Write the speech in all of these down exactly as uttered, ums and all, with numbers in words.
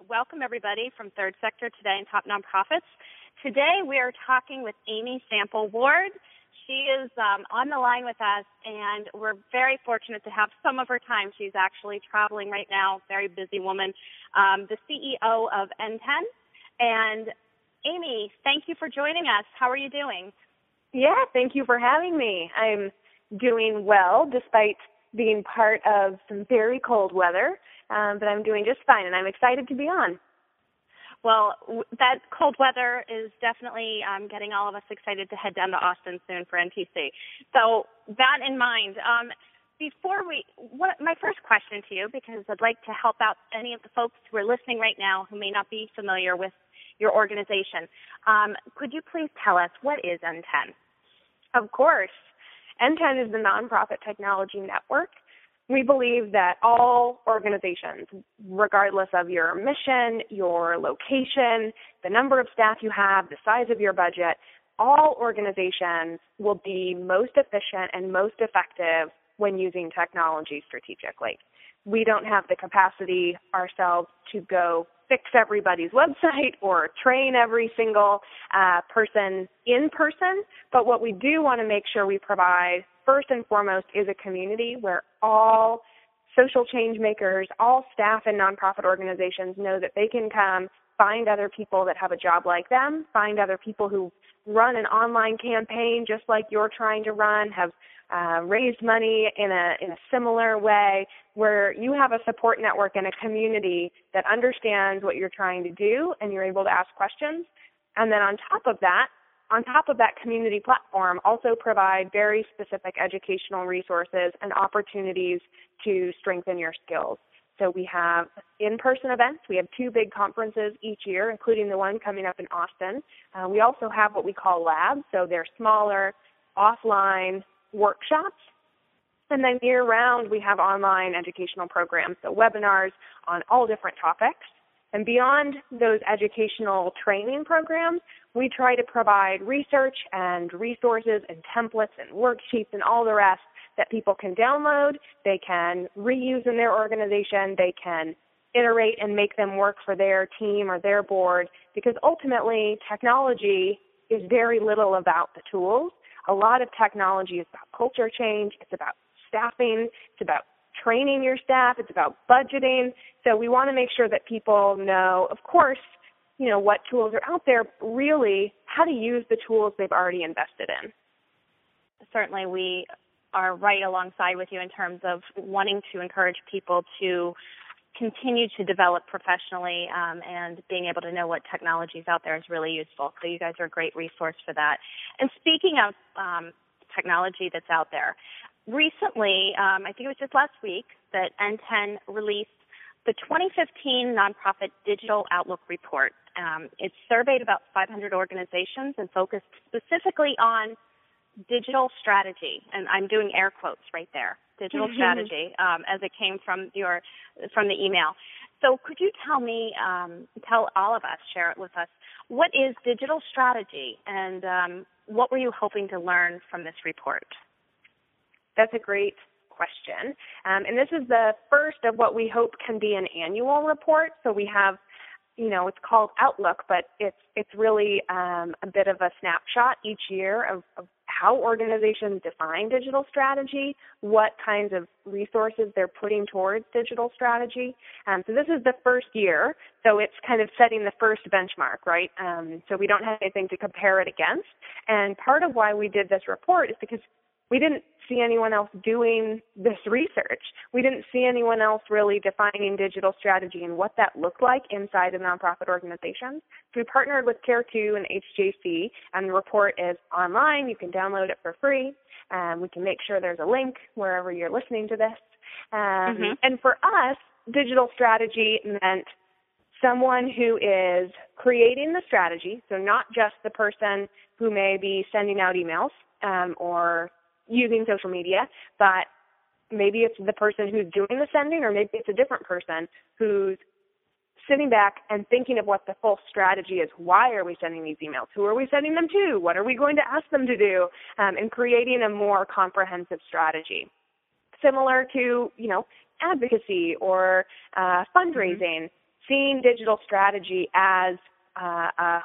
welcome everybody from Third Sector Today and Top Nonprofits. Today we are talking with Amy Sample Ward. She is um, on the line with us, and we're very fortunate to have some of her time. She's actually traveling right now, very busy woman, um, the C E O of N ten. And Amy, thank you for joining us. How are you doing? Yeah, thank you for having me. I'm doing well despite being part of some very cold weather, um, but I'm doing just fine, and I'm excited to be on. Well, w- that cold weather is definitely um, getting all of us excited to head down to Austin soon for N T C. So that in mind, um, before we, what, my first question to you, because I'd like to help out any of the folks who are listening right now who may not be familiar with your organization, um, could you please tell us what is N ten? Of course. N ten is the Nonprofit Technology Network. We believe that all organizations, regardless of your mission, your location, the number of staff you have, the size of your budget, all organizations will be most efficient and most effective when using technology strategically. We don't have the capacity ourselves to go fix everybody's website or train every single uh, person in person, but what we do want to make sure we provide first and foremost is a community where all social change makers, all staff in nonprofit organizations know that they can come find other people that have a job like them, find other people who run an online campaign just like you're trying to run, have uh, raised money in a in a similar way, where you have a support network and a community that understands what you're trying to do, and you're able to ask questions. And then on top of that, on top of that community platform, also provide very specific educational resources and opportunities to strengthen your skills. So we have in-person events. We have two big conferences each year, including the one coming up in Austin. Uh, we also have what we call labs, so they're smaller, offline workshops. And then year-round, we have online educational programs, so webinars on all different topics. And beyond those educational training programs, we try to provide research and resources and templates and worksheets and all the rest that people can download, they can reuse in their organization, they can iterate and make them work for their team or their board, because ultimately technology is very little about the tools. A lot of technology is about culture change, it's about staffing, it's about training your staff, it's about budgeting. So we want to make sure that people know, of course, you know, what tools are out there, but really how to use the tools they've already invested in. Certainly we are right alongside with you in terms of wanting to encourage people to continue to develop professionally, um, and being able to know what technology is out there is really useful. So you guys are a great resource for that. And speaking of um, technology that's out there, recently, um, I think it was just last week, that N ten released the twenty fifteen Nonprofit Digital Outlook Report. Um, it surveyed about five hundred organizations and focused specifically on digital strategy, and I'm doing air quotes right there, digital mm-hmm. strategy, um, as it came from your from the email. So could you tell me, um, tell all of us, share it with us, what is digital strategy, and um, what were you hoping to learn from this report? That's a great question. Um, and this is the first of what we hope can be an annual report. So we have, you know, it's called Outlook, but it's it's really um, a bit of a snapshot each year of, of how organizations define digital strategy, what kinds of resources they're putting towards digital strategy. Um, so this is the first year, so it's kind of setting the first benchmark, right? Um, so we don't have anything to compare it against. And part of why we did this report is because we didn't see anyone else doing this research. We didn't see anyone else really defining digital strategy and what that looked like inside of nonprofit organizations. So we partnered with Care two and H J C, and the report is online. You can download it for free. Um, we can make sure there's a link wherever you're listening to this. Um, mm-hmm. And for us, digital strategy meant someone who is creating the strategy, so not just the person who may be sending out emails um, or using social media, but maybe it's the person who's doing the sending, or maybe it's a different person who's sitting back and thinking of what the full strategy is. Why are we sending these emails? Who are we sending them to? What are we going to ask them to do? Um, and creating a more comprehensive strategy. Similar to, you know, advocacy or uh, fundraising. seeing digital strategy as uh, a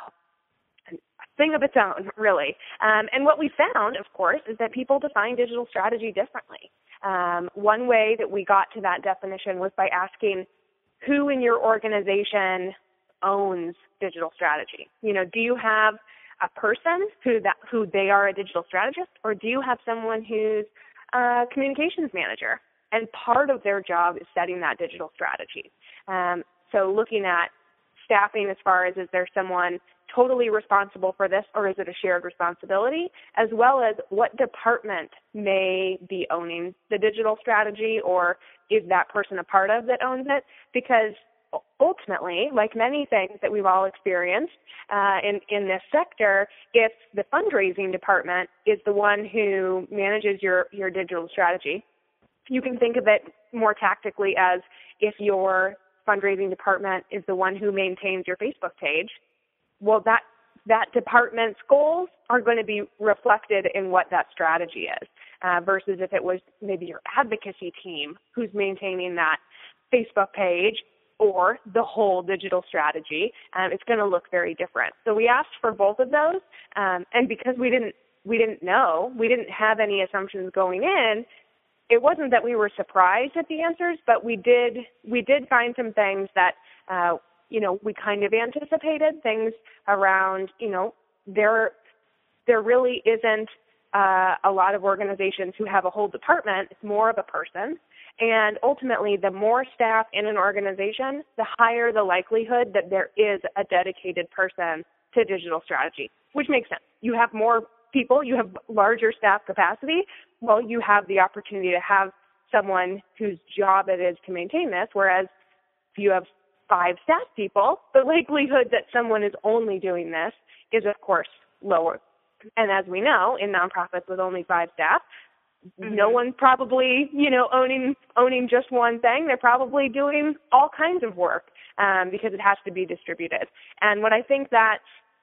thing of its own, really. Um, and what we found, of course, is that people define digital strategy differently. Um, one way that we got to that definition was by asking who in your organization owns digital strategy. You know, do you have a person who that who they are a digital strategist, or do you have someone who's a communications manager, and part of their job is setting that digital strategy? Um, so looking at staffing as far as, is there someone totally responsible for this, or is it a shared responsibility, as well as what department may be owning the digital strategy, or is that person a part of that owns it? Because ultimately, like many things that we've all experienced uh, in, in this sector, if the fundraising department is the one who manages your, your digital strategy, you can think of it more tactically as if your fundraising department is the one who maintains your Facebook page, well, that that department's goals are going to be reflected in what that strategy is, uh, versus if it was maybe your advocacy team who's maintaining that Facebook page or the whole digital strategy. Um, it's going to look very different. So we asked for both of those, um, and because we didn't we didn't know, we didn't have any assumptions going in. It wasn't that we were surprised at the answers, but we did we did find some things that uh, you know we kind of anticipated, things around you know there there really isn't uh, a lot of organizations who have a whole department. It's more of a person, and ultimately, the more staff in an organization, the higher the likelihood that there is a dedicated person to digital strategy, which makes sense. You have more people, you have larger staff capacity, well, you have the opportunity to have someone whose job it is to maintain this, whereas if you have five staff people, the likelihood that someone is only doing this is, of course, lower. And as we know, in nonprofits with only five staff, mm-hmm. no one's probably, you know, owning owning just one thing. They're probably doing all kinds of work um, because it has to be distributed. And what I think that's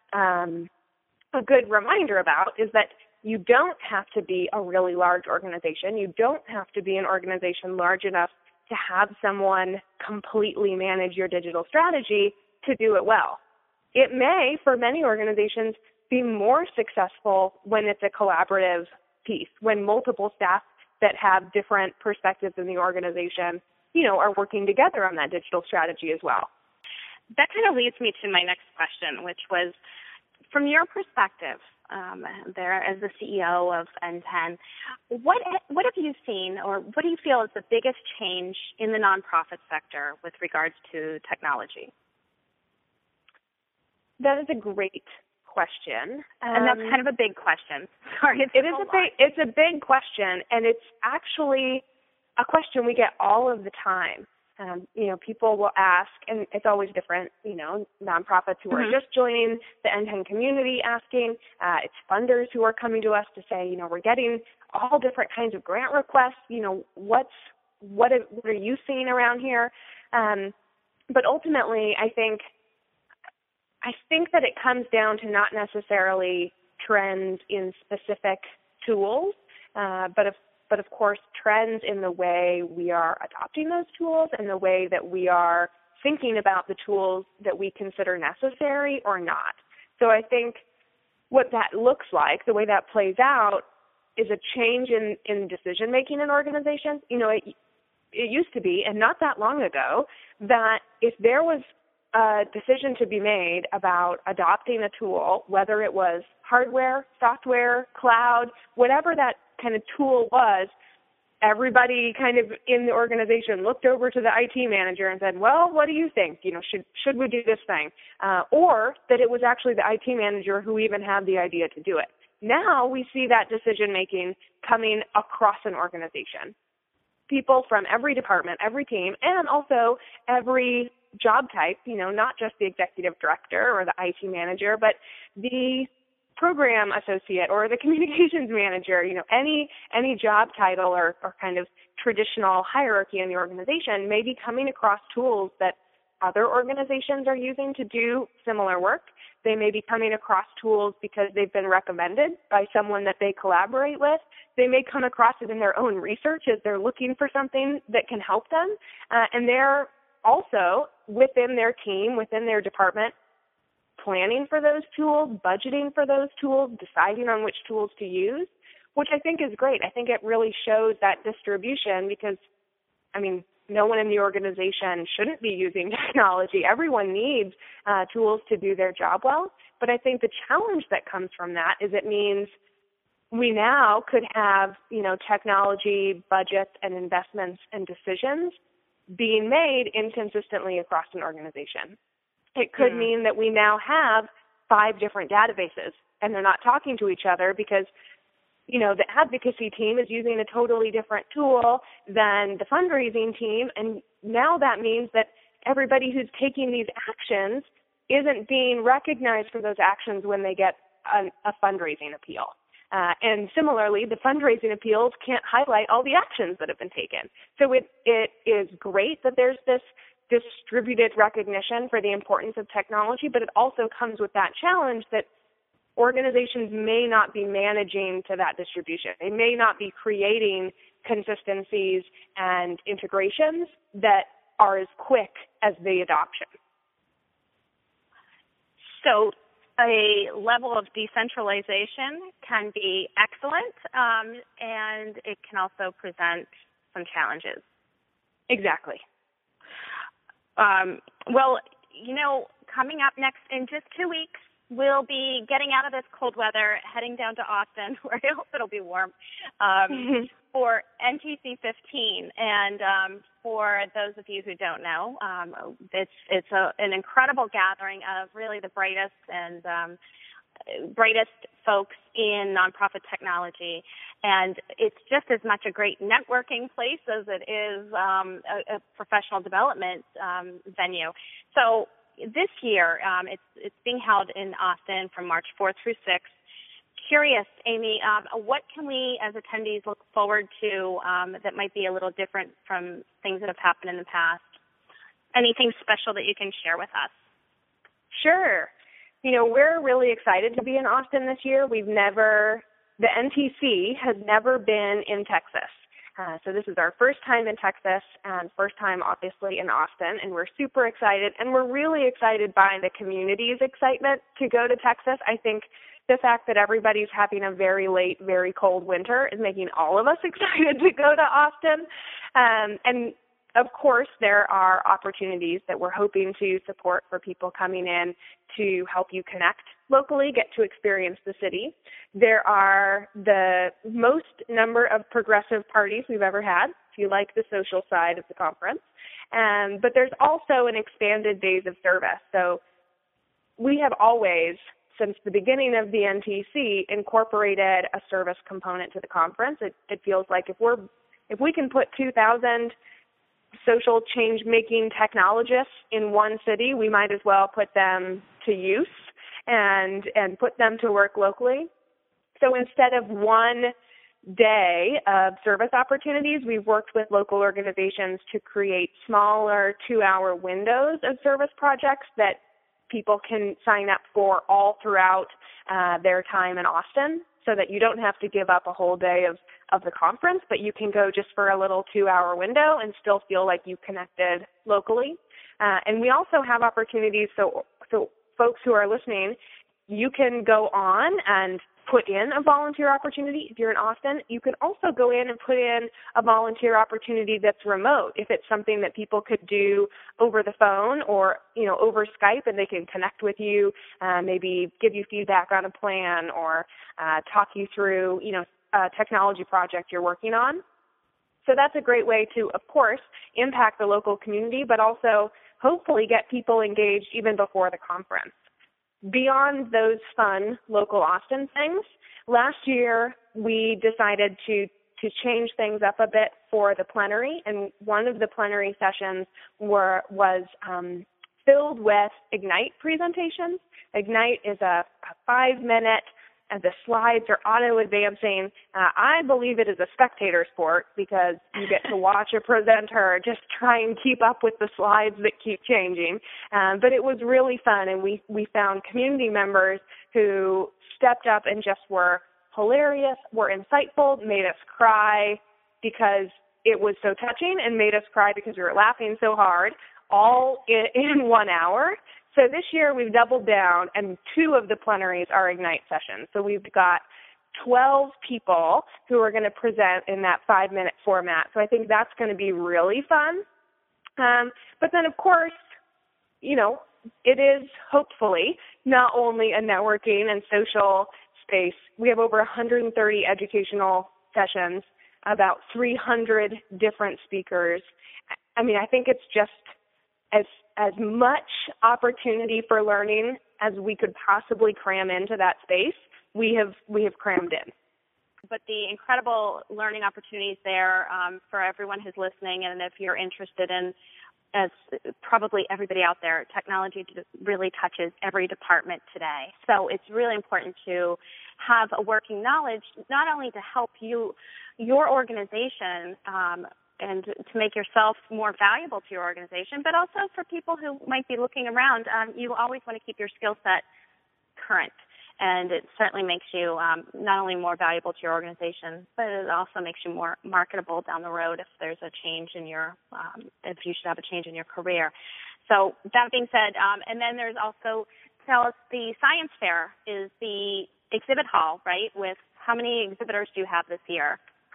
um, a good reminder about is that you don't have to be a really large organization. You don't have to be an organization large enough to have someone completely manage your digital strategy to do it well. It may, for many organizations, be more successful when it's a collaborative piece, when multiple staff that have different perspectives in the organization, you know, are working together on that digital strategy as well. That kind of leads me to my next question, which was, from your perspective, um, there as the C E O of N ten, what what have you seen, or what do you feel is the biggest change in the nonprofit sector with regards to technology? That is a great question, um, and that's kind of a big question. Sorry, it's it is a big it's a big question, and it's actually a question we get all of the time. Um, you know, people will ask, and it's always different, you know, nonprofits who mm-hmm. are just joining the N ten community asking. Uh, it's funders who are coming to us to say, you know, we're getting all different kinds of grant requests. You know, what's what, have, what are you seeing around here? Um, but ultimately, I think I think that it comes down to not necessarily trends in specific tools, uh, but if But of course, trends in the way we are adopting those tools and the way that we are thinking about the tools that we consider necessary or not. So I think what that looks like, the way that plays out, is a change in, in decision-making in organizations. You know, it, it used to be, and not that long ago, that if there was a decision to be made about adopting a tool, whether it was hardware, software, cloud, whatever that kind of tool was, everybody kind of in the organization looked over to the I T manager and said, well, what do you think? You know, should should we do this thing? Uh, or that it was actually the I T manager who even had the idea to do it. Now we see that decision-making coming across an organization. People from every department, every team, and also every job type, you know, not just the executive director or the I T manager, but the program associate or the communications manager, you know, any any job title or, or kind of traditional hierarchy in the organization may be coming across tools that other organizations are using to do similar work. They may be coming across tools because they've been recommended by someone that they collaborate with. They may come across it in their own research as they're looking for something that can help them, uh, and they're also within their team, within their department, planning for those tools, budgeting for those tools, deciding on which tools to use, which I think is great. I think it really shows that distribution because, I mean, no one in the organization shouldn't be using technology. Everyone needs uh, tools to do their job well. But I think the challenge that comes from that is it means we now could have, you know, technology budgets and investments and decisions being made inconsistently across an organization. It could mm. mean that we now have five different databases and they're not talking to each other because, you know, the advocacy team is using a totally different tool than the fundraising team. And now that means that everybody who's taking these actions isn't being recognized for those actions when they get a, a fundraising appeal. Uh, and similarly, the fundraising appeals can't highlight all the actions that have been taken. So it, it is great that there's this distributed recognition for the importance of technology, but it also comes with that challenge that organizations may not be managing to that distribution. They may not be creating consistencies and integrations that are as quick as the adoption. So a level of decentralization can be excellent, um, and it can also present some challenges. Exactly. Um, well, you know, coming up next in just two weeks, we'll be getting out of this cold weather, heading down to Austin, where I hope it'll be warm, um, for N T C fifteen. And um, for those of you who don't know, um, it's it's a, an incredible gathering of really the brightest and um, brightest folks in nonprofit technology. And it's just as much a great networking place as it is um, a, a professional development um, venue. So this year, um, it's it's being held in Austin from March fourth through sixth. Curious, Amy, um, what can we as attendees look forward to um, that might be a little different from things that have happened in the past? Anything special that you can share with us? Sure. You know, we're really excited to be in Austin this year. We've never, the N T C has never been in Texas. Uh, so this is our first time in Texas and first time, obviously, in Austin, and we're super excited. And we're really excited by the community's excitement to go to Texas. I think the fact that everybody's having a very late, very cold winter is making all of us excited to go to Austin. Um, and, of course, there are opportunities that we're hoping to support for people coming in to help you connect locally, get to experience the city. There are the most number of progressive parties we've ever had, if you like the social side of the conference. Um, but there's also an expanded days of service. So we have always, since the beginning of the N T C, incorporated a service component to the conference. It, it feels like if we're if we can put two thousand social change-making technologists in one city, we might as well put them to use and and put them to work locally. So instead of one day of service opportunities, we've worked with local organizations to create smaller two-hour windows of service projects that people can sign up for all throughout uh, their time in Austin, so that you don't have to give up a whole day of, of the conference, but you can go just for a little two-hour window and still feel like you connected locally. Uh, and we also have opportunities, so so folks who are listening, you can go on and put in a volunteer opportunity. If you're in Austin, you can also go in and put in a volunteer opportunity that's remote. If it's something that people could do over the phone or, you know, over Skype, and they can connect with you, uh, maybe give you feedback on a plan or uh, talk you through, you know, a technology project you're working on. So that's a great way to, of course, impact the local community, but also hopefully get people engaged even before the conference. Beyond those fun local Austin things, last year we decided to, to change things up a bit for the plenary, and one of the plenary sessions were, was um, filled with Ignite presentations. Ignite is a, a five-minute, and the slides are auto-advancing. Uh, I believe it is a spectator sport because you get to watch a presenter just try and keep up with the slides that keep changing. Um, but it was really fun, and we, we found community members who stepped up and just were hilarious, were insightful, made us cry because it was so touching, and made us cry because we were laughing so hard, all in, in one hour. So this year we've doubled down, and two of the plenaries are Ignite sessions. So we've got twelve people who are going to present in that five-minute format. So I think that's going to be really fun. Um, but then, of course, you know, it is hopefully not only a networking and social space. We have over one hundred thirty educational sessions, about three hundred different speakers. I mean, I think it's just as as much opportunity for learning as we could possibly cram into that space. We have we have crammed in. But the incredible learning opportunities there um, for everyone who's listening, and if you're interested in, as probably everybody out there, technology really touches every department today. So it's really important to have a working knowledge, not only to help you, your organization, um, and to make yourself more valuable to your organization, but also for people who might be looking around. Um, you always want to keep your skill set current. And it certainly makes you um, not only more valuable to your organization, but it also makes you more marketable down the road if there's a change in your, um, if you should have a change in your career. So that being said, um, and then there's also, tell us, the Science Fair is the exhibit hall, right? With how many exhibitors do you have this year?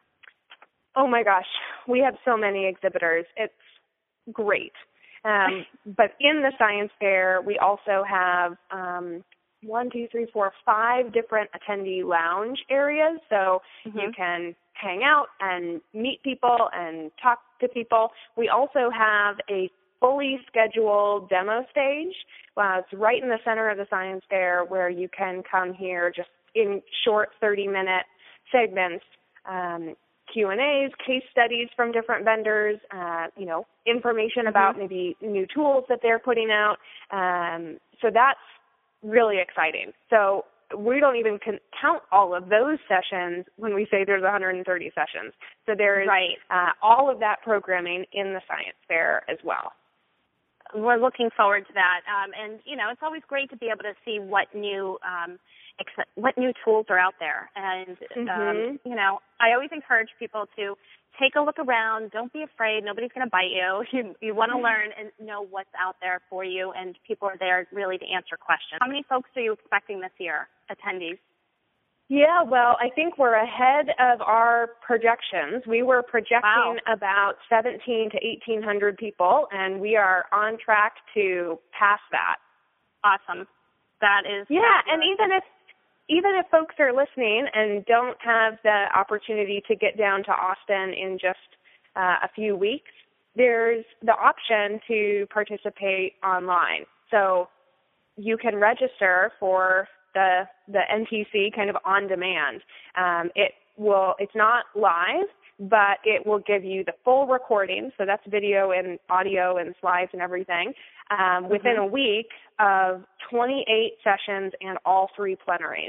Oh my gosh, we have so many exhibitors. It's great. Um, but in the Science Fair, we also have um, one, two, three, four, five different attendee lounge areas. So mm-hmm. you can hang out and meet people and talk to people. We also have a fully scheduled demo stage. Uh, it's right in the center of the Science Fair where you can come here just in short thirty-minute segments, um, Q and A's, case studies from different vendors, uh, you know, information mm-hmm. about maybe new tools that they're putting out. Um, so that's really exciting. So we don't even count all of those sessions when we say there's one hundred thirty sessions. So there's right. uh, all of that programming in the Science Fair as well. We're looking forward to that. Um, and, you know, it's always great to be able to see what new um, ex- what new tools are out there. And, mm-hmm. um, you know, I always encourage people to take a look around. Don't be afraid. Nobody's going to bite you. You, you want to learn and know what's out there for you, and people are there really to answer questions. How many folks are you expecting this year, attendees? Yeah, well, I think we're ahead of our projections. We were projecting wow. about seventeen to eighteen hundred people, and we are on track to pass that. Awesome. That is Yeah, fabulous. And even if even if folks are listening and don't have the opportunity to get down to Austin in just uh, a few weeks, there's the option to participate online. So you can register for the the N T C kind of on demand. Um, it will it's not live, but it will give you the full recording. So that's video and audio and slides and everything um, mm-hmm. within a week of twenty-eight sessions and all three plenaries.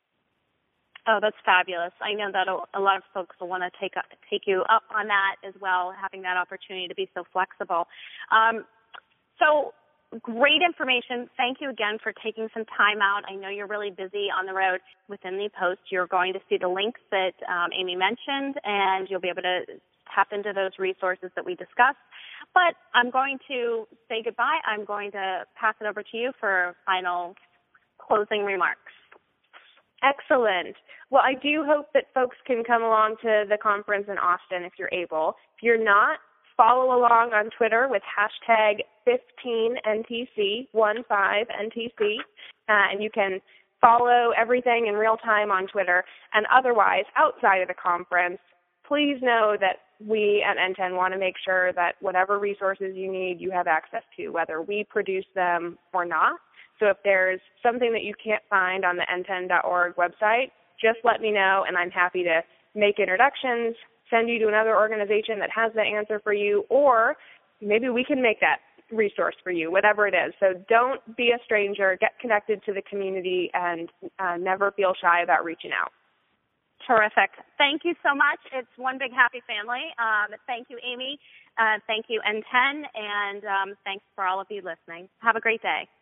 Oh, that's fabulous. I know that a lot of folks will want to take take you up on that as well, having that opportunity to be so flexible. Um, so great information. Thank you again for taking some time out. I know you're really busy on the road. Within the post, you're going to see the links that um, Amy mentioned, and you'll be able to tap into those resources that we discussed. But I'm going to say goodbye. I'm going to pass it over to you for final closing remarks. Excellent. Well, I do hope that folks can come along to the conference in Austin if you're able. If you're not, follow along on Twitter with hashtag fifteen N T C, one five N T C, uh, and you can follow everything in real time on Twitter. And otherwise, outside of the conference, please know that we at N ten want to make sure that whatever resources you need, you have access to, whether we produce them or not. So if there's something that you can't find on the N ten dot org website, just let me know, and I'm happy to make introductions, send you to another organization that has the answer for you, or maybe we can make that resource for you, whatever it is. So don't be a stranger. Get connected to the community, and uh, never feel shy about reaching out. Terrific. Thank you so much. It's one big happy family. Um, thank you, Amy. Uh, thank you, N ten, and um, thanks for all of you listening. Have a great day.